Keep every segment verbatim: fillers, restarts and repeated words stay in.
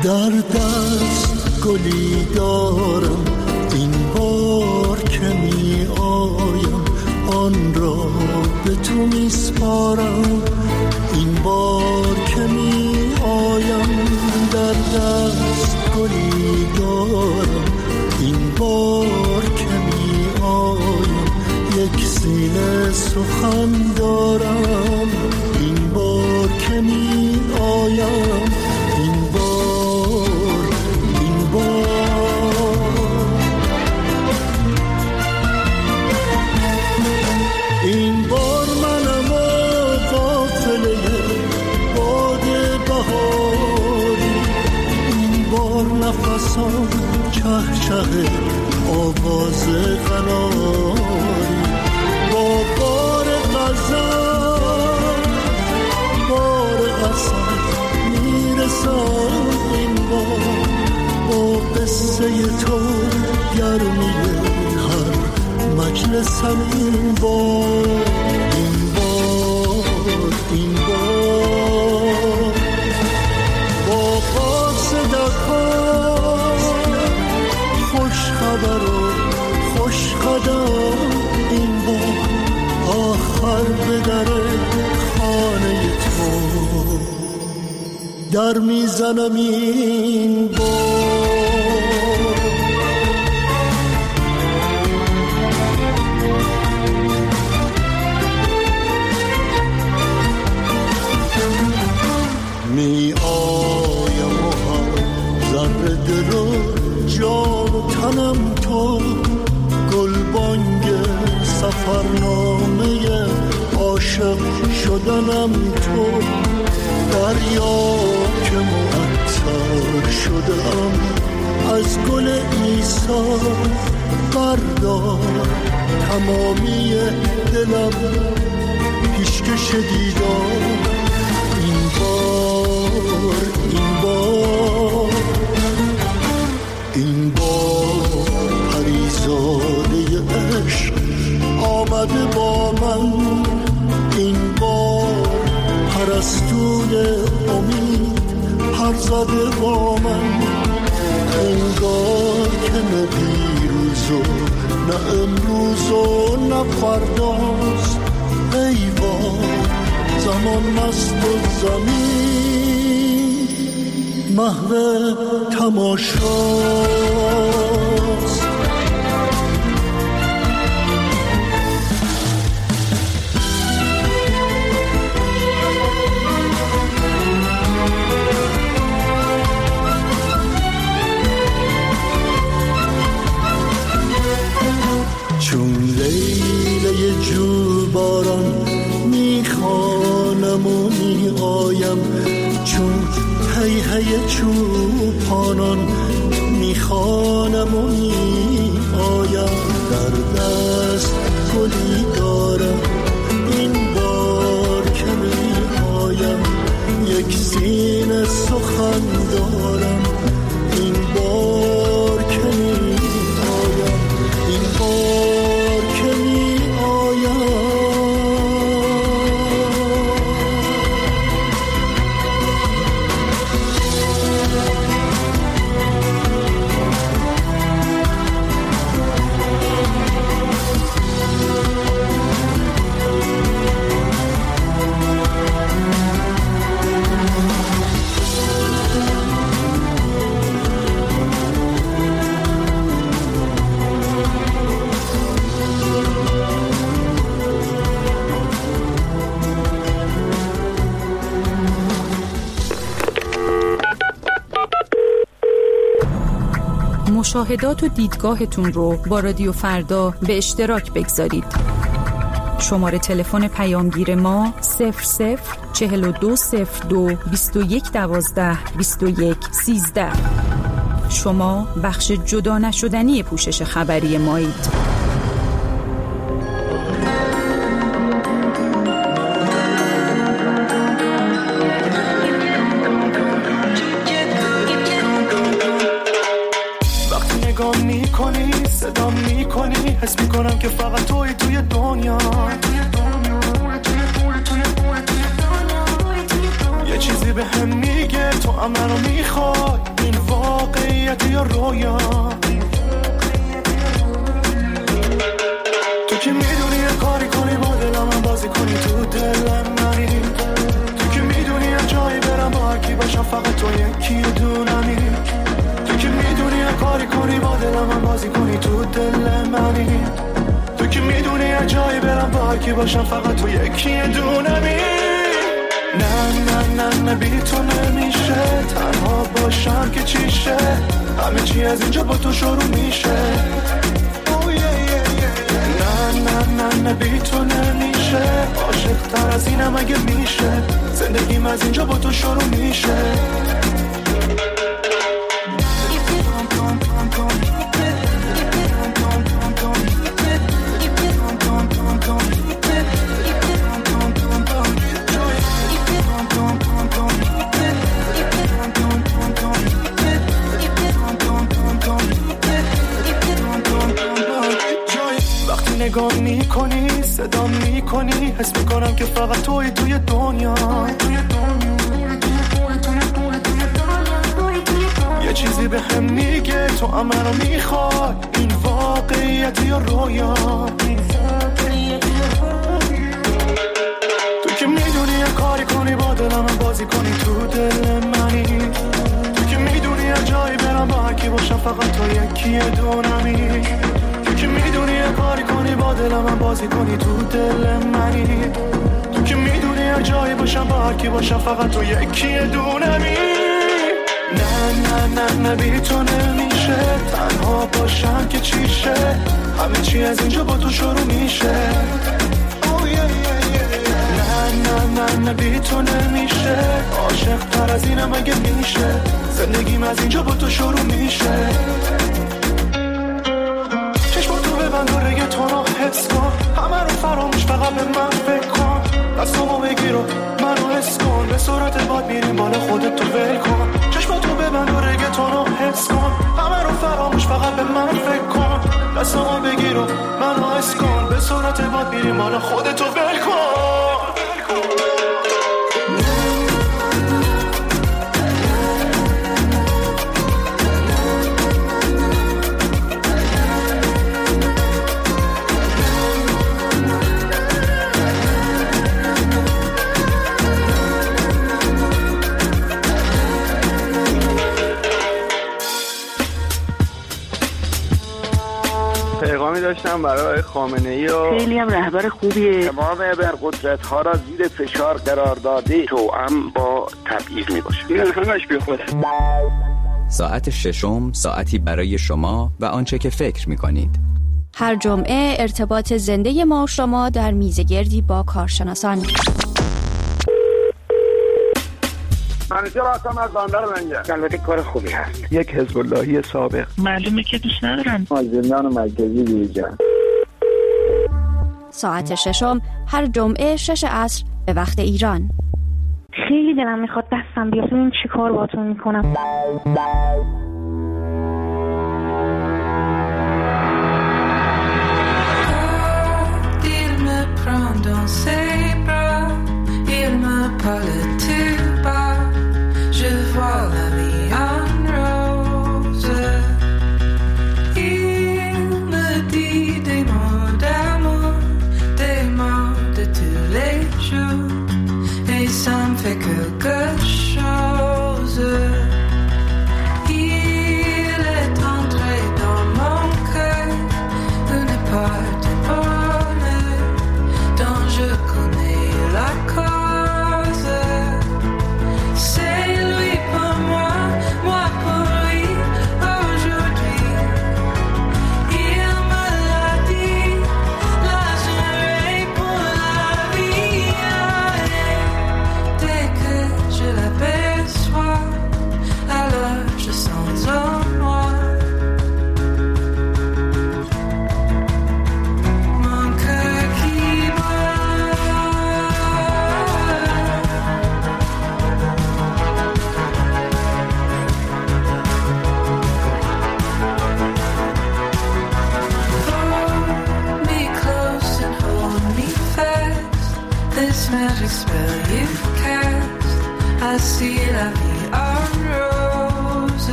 در دست گلی دارم این بار که می آیم آن را به تو می سپارم این بار که می آیم در دست گلی دارم این بار که می آیم یک سینه سخن دارم این بار که می آیم این بار این بار این بار منم و قافله باد بهاری این بار نفسم چه چه آواز قناری با بار غزل بار قصد میرسم این بار با قصه تو گرمی هر مجلسم این بار این بار این بار با قاصدکا خوش خبر و خوش قدم این بار آخر به در خانه تو در میزنم این بار می آیم و هم ذره دل و جان و تنم تو گلبانگ سفرنامه عاشق شدنم تو دریا که معطر شدم از گل عیسی بردار تمامی دلم پیشکش دیدار این بار این بار این بار پریزاده عشق آمده با من این بار پرستون امید پر زده با من انگار که نه دیروز و نه امروز و نه فرداست ای بار زمان مست و زمین محو تماشاست چون لیله جو باران میخوانم و میآیم چون هی هی چوپانان میخوانم و میآیم در دست گلی دارم این بار که میآیم یک سینه سخن دارم این بار که میآیم این بار که میآیم مشاهدات و دیدگاهتون رو با رادیو فردا به اشتراک بگذارید. شماره تلفن پیامگیر ما صفر صفر چهل و دو صفر دو بیست و یک دوازده بیست و یک سیزده. شما بخش جدا نشدنی پوشش خبری مایید. صدام میکنی حس میکنم که فقط توی توی دنیا یه چیزی به هم میگه تو هم منو میخوای واقعیت یا رویا. تو که میدونی یه کاری کنی با دلم من بازی کنی تو دلم منی. تو که میدونی یه جایی برم با هرکی باشم فقط تو یکی دونمی. تو که میدونی یه کاری کنی با دلم من بازی کنی تو دل منی. تو که میدونی یه جایی برم با هرکی باشم فقط تو یکی دونمی. نه نه نه نه بی تو نمیشه تنها باشم که چیشه. همه چی از اینجا با تو شروع میشه. نه نه نه نه بی تو نمیشه عاشق تر از اینم اگه میشه. زندگیم از اینجا با تو شروع میشه. نگاه میکنی صدا میکنی حس میکنم که فقط توی توی دنیا. یه چیزی به هم میگه تو هم منو میخوای. این واقعیت یا رویا. تو که میدونی یه کاری کنی با دلم بازی کنی تو دل منی. تو که میدونی یه جایی برم با هرکی باشم فقط تو یکی دونمی. که میدونی یه کاری کنی با دلم من بازی کنی تو دل منی. تو که میدونی یه جایی باشم با هرکی باشم فقط تو یکی دونمی. نه نه نه نه بی تو نمیشه تنها باشم که چیشه. همه چی از اینجا با تو شروع میشه. نه نه نه نه بی تو نمیشه عاشق تر از اینم اگه میشه. زندگیم از اینجا با تو شروع میشه. ببند و رگه تو رو حس کن. همه رو فراموش فقط به من فکر کن. دستامو بگیر و منو حس کن. به صورت باد میریم بالا خودت تو ول کن. چشماتو ببند و رگه تو رو حس کن. همه رو فراموش فقط به من فکر کن. دستامو بگیر و منو حس کن. به صورت باد میریم بالا خودت تو ول کن. پیغامی داشتم برای خامنه‌ای و خیلی هم رهبر خوبیه. تمام ابرقدرت‌ها را زیر فشار قرار داده توأم با تبعیض میباشه. این همش بیخوده. ساعت ششم ساعتی برای شما و آنچه که فکر میکنید. هر جمعه ارتباط زنده ما و شما در میزگردی با کارشناسان. منیجر هستم از بندر منگه. البته کار خوبی هست. یک حزب اللهی سابق. معلومه که دوست ندارن. از زندان مرکزی بیرون. ساعت ششم هر جمعه شش عصر به وقت ایران. خیلی دلم میخواد دستم بیاد. ببین چی کار باهاتون میکنم. Dont je connais la cause.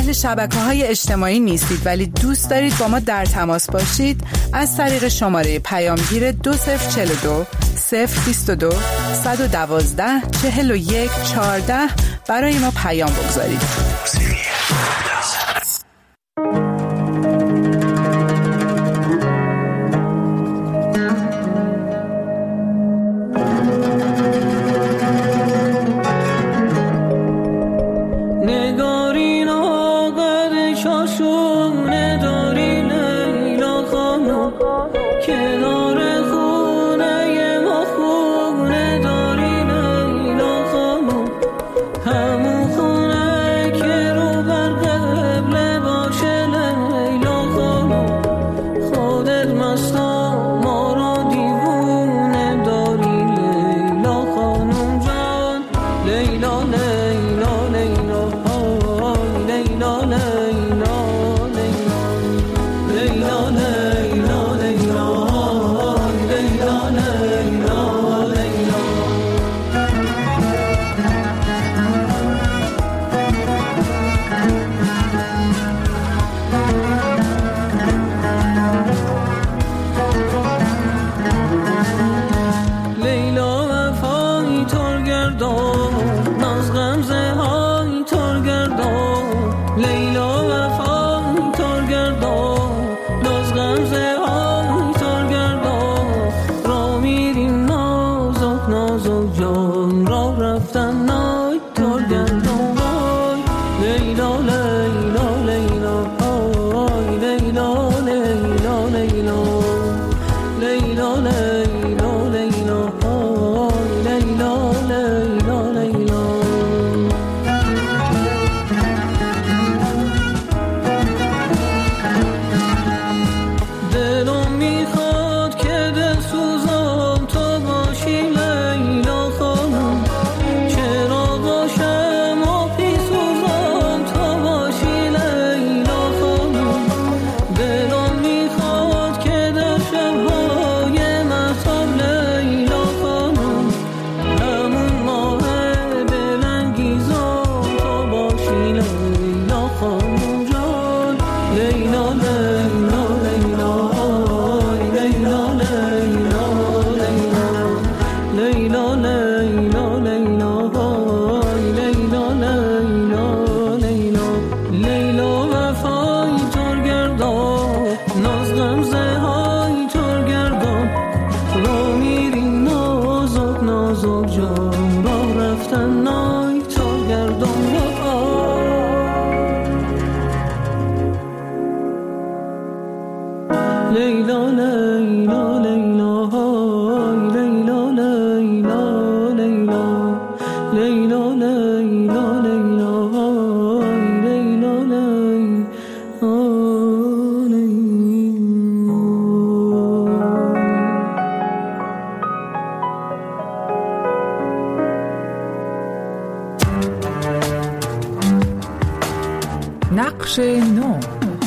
اهل شبکه‌های اجتماعی نیستید ولی دوست دارید با ما در تماس باشید، از طریق شماره پیامگیر دو صفر چهل و دو صفر بیست و دو صد و دوازده چهل و یک چهارده برای ما پیام بگذارید. نقش نو.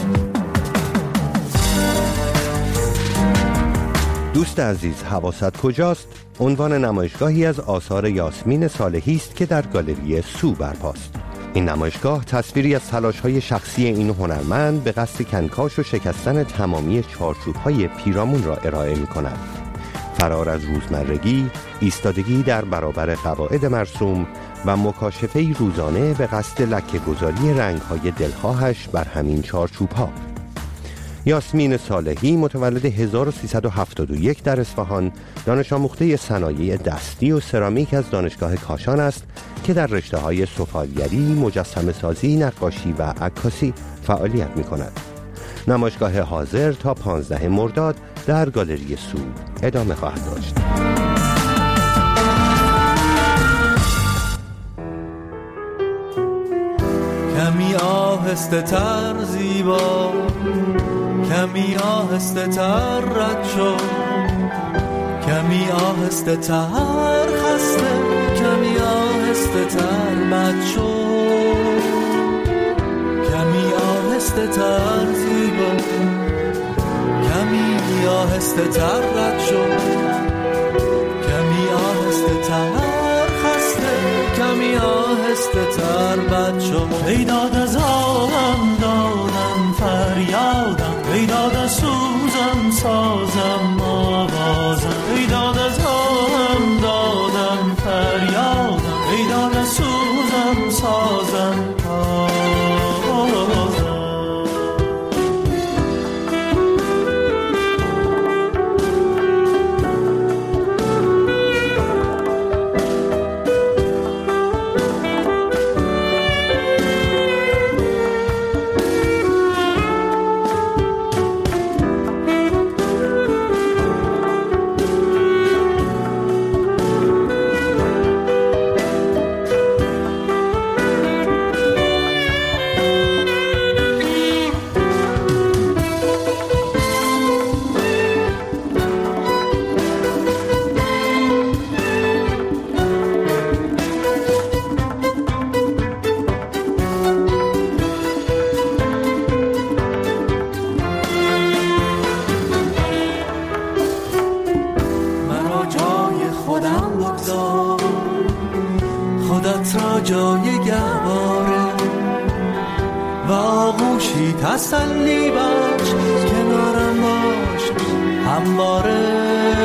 دوست عزیز، حواست کجاست؟ عنوان نمایشگاهی از آثار یاسمین صالحی است که در گالری سو برپاست. این نمایشگاه تصویری از تلاش‌های شخصی این هنرمند به قصد کنکاش و شکستن تمامی چارچوب‌های پیرامون را ارائه می‌کند. فرار از روزمرگی، ایستادگی در برابر قواعد مرسوم و مکاشفه‌ای روزانه به قصد لکه‌گذاری رنگ‌های دلخواهش بر همین چارچوب‌ها. یاسمین صالحی متولد هزار و سیصد و هفتاد و یک در اصفهان، دانش آموخته صنایع دستی و سرامیک از دانشگاه کاشان است که در رشته‌های سفالگری، مجسمه سازی، نقاشی و عکاسی فعالیت می‌کند. نمایشگاه حاضر تا پانزدهم مرداد در گالری سو ادامه خواهد داشت. کمی آهسته تر زیبا، کمی آهسته تر رد شو، کمی آهسته تر خسته، کمی آهسته تر بد شو، کمی آهسته تر زیبا، کمی آهسته تر رد شو، کمی آهسته تر خسته، کمی آهسته آهسته تر بد شد. ای داد از آهم دادم فریادم، ای داد از سوزم سازم آوازم. ای داد از آهم دادم فریادم، ای داد از سوزم سازم آوازم. جای گهواره و آغوشی تسلی بخش، کنارم باش همواره.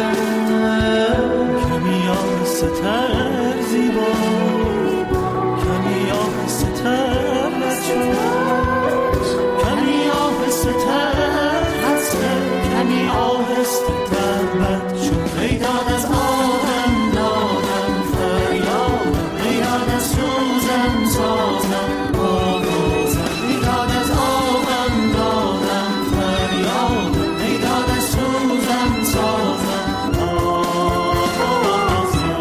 کمی آهسته تر زیبا، کمی آهسته تر بچه، کمی آهسته تر هسته، کمی آهسته تر بچه. ای داد از آدم دادم فریادم، ای داد از سوزم سازم آوازم. ای داد از آدم دادم فریادم، ای داد از سوزم سازم آوازم.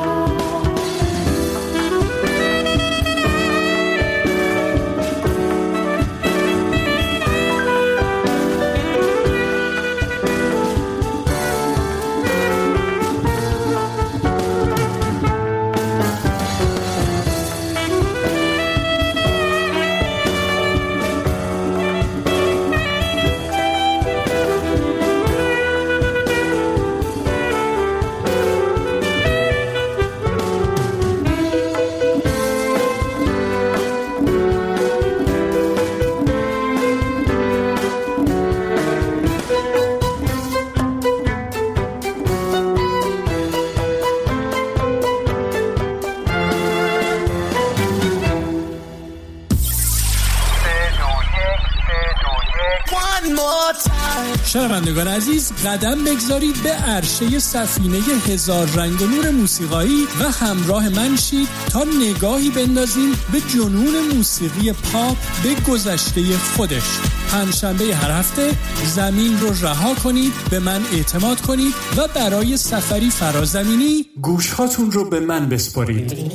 شنوندگان عزیز، قدم بگذارید به عرشه سفینه هزار رنگ و نور موسیقایی و همراه من شید تا نگاهی بندازیم به جنون موسیقی پاپ به گذشته خودش. پنجشنبه هر هفته زمین رو رها کنید، به من اعتماد کنید و برای سفری فرازمینی گوشهاتون رو به من بسپارید.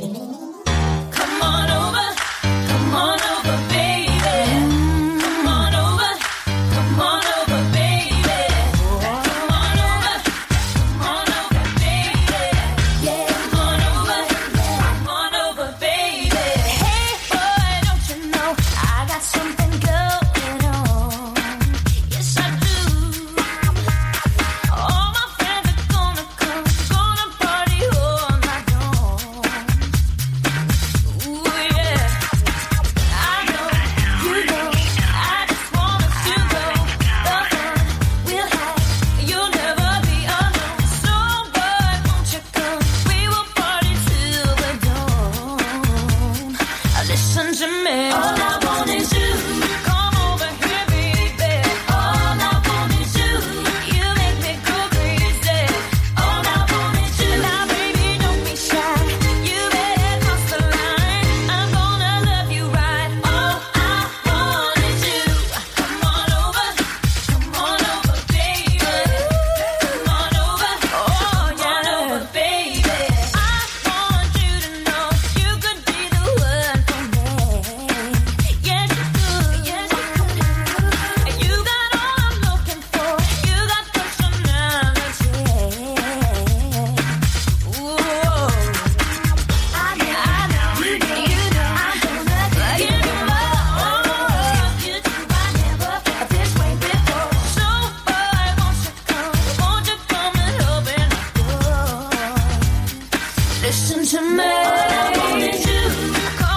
Listen to me. All I want is you.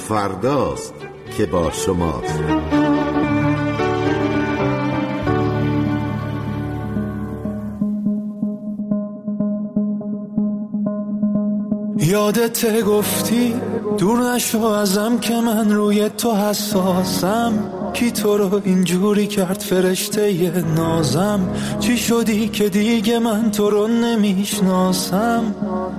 فرداست که با شماست. یادت گفتی دور نشو ازم که من روی تو حساسم، کی تو رو اینجوری کرد فرشته ی نازم، چی شدی که دیگه من تو رو نمیشناسم،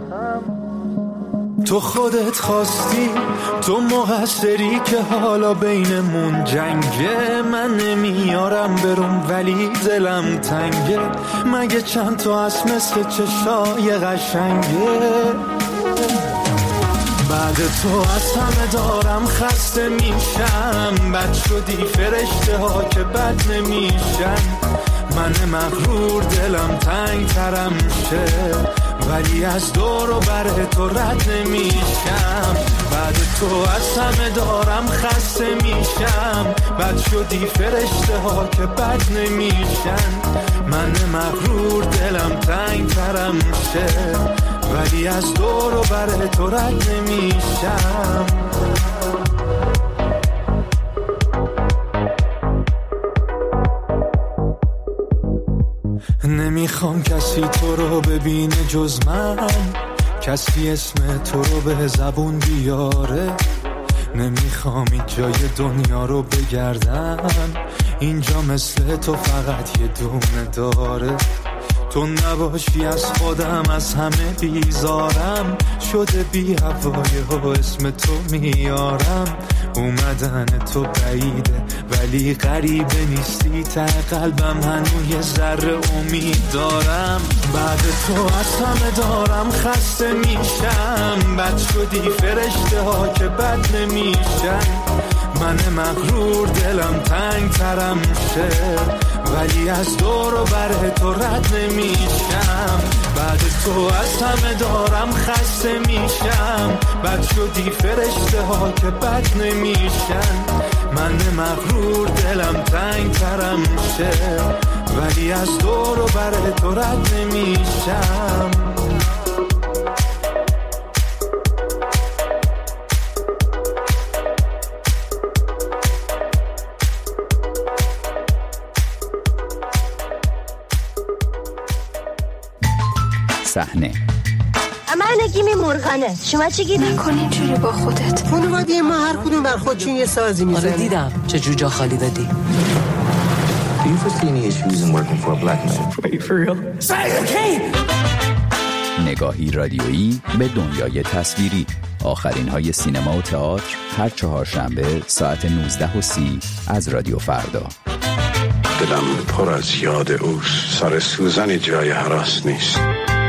تو خودت خواستی، تو مقصری که حالا بینمون جنگه، من نمیارم برم ولی دلم تنگه، مگه چند تا از مثل چشای قشنگه، بعد تو از همه دارم خسته میشم، بد شدی فرشته ها که بد نمیشن، من مغرور دلم تنگ ترم شه، ولی از دور و بر تو رد نمیشم، بعد تو از همه دارم خسته میشم، بد شدی فرشته ها که بد نمیشن، من مغرور دلم تنگ ترم شه، ولی از دور و بر تو رد نمیشم. نمیخوام کسی تو رو ببینه جز من، کسی اسم تو رو به زبون بیاره، نمیخوام این جای دنیا رو بگردم، اینجا مثل تو فقط یه دونه داره، تو نباشی از خودم از همه بیزارم، شده بی هوای و اسم تو میارم، اومدن تو بعیده ولی غریبه نیستی، ته قلبم هنوز یه ذره امید دارم، بعد تو از همه دارم خسته میشم، بد شدی فرشته ها که بد نمیشن، من مغرور دلم تنگ ترم شه، ولی از دور و بر تو رد نمیشم، بعد تو از همه دارم خسته میشم، بد شدی فرشته ها که بد نمیشن، من مغرور دلم تنگ ترم شه، ولی از دور و بر تو رد نمیشم. صحنه من نگیمی مرغانه، شما چی گیری؟ نکن اینجوری با خودت. خانواده ما هر کدوم بر خودشون یه سازی میزنه. آره دیدم چه جوجا خالی دادی. Do you foresee any issues in working for a black man? Wait, for real? نگاهی رادیویی به دنیای تصویری. آخرین های سینما و تئاتر هر چهارشنبه ساعت نوزده و سی از رادیو فردا. دلم پر از یاد اوست، سر سوزن جای هراس نیست.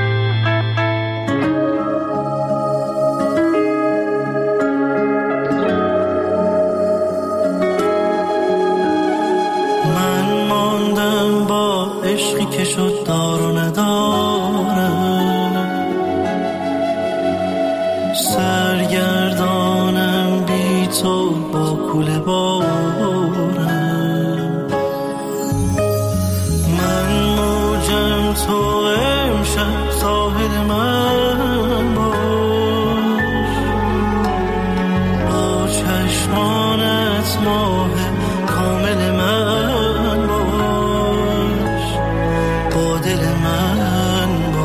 من ماندم با عشقی که شد دار و نداره، سرگردانم بی تو با کوله بارم، من موجم تو امشب ساحل من باش، با چشمانت ماه کامل من باش، با دل من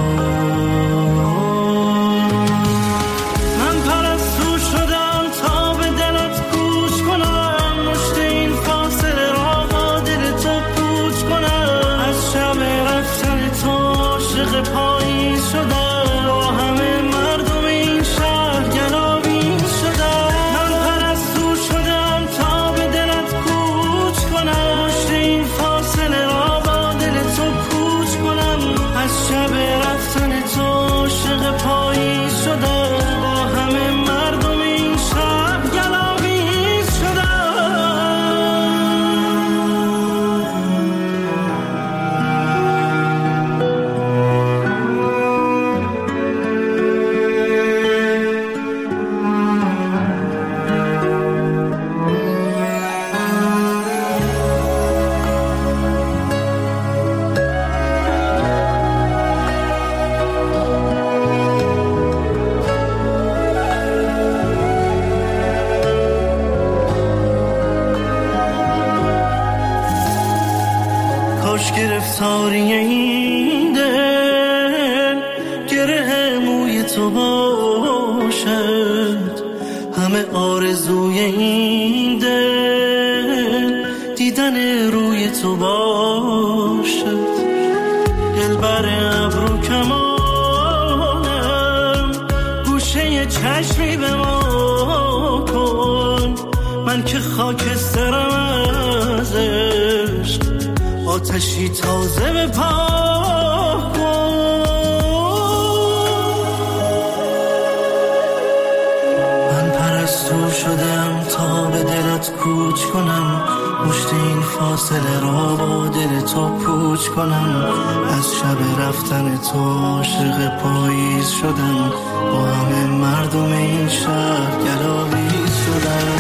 باش، من پرستو شدم تا به دلت گوش کنم، مشت این فاصله را با دل تو پوچ کنم، از شب رفتن تو عاشق پاییز شدم، با همه مردم این شهر گلاویز شدم، من پرستو شدم تا به دلت تاری این دل گره موی تو باشد، همه آرزوی این دل دیدن روی تو باشد. دلبر ابرو کمانم گوشه چشمی به ما کن، من که خاکسترم از عشق آتشی تازه به پا کن. من پرستو شدم تا به دلت کوچ کنم، مشت این فاصله را با دل تو پوچ کنم. از شب رفتن تو عاشق پاییز شدم، با همه مردم این شهر گلاویز شدم.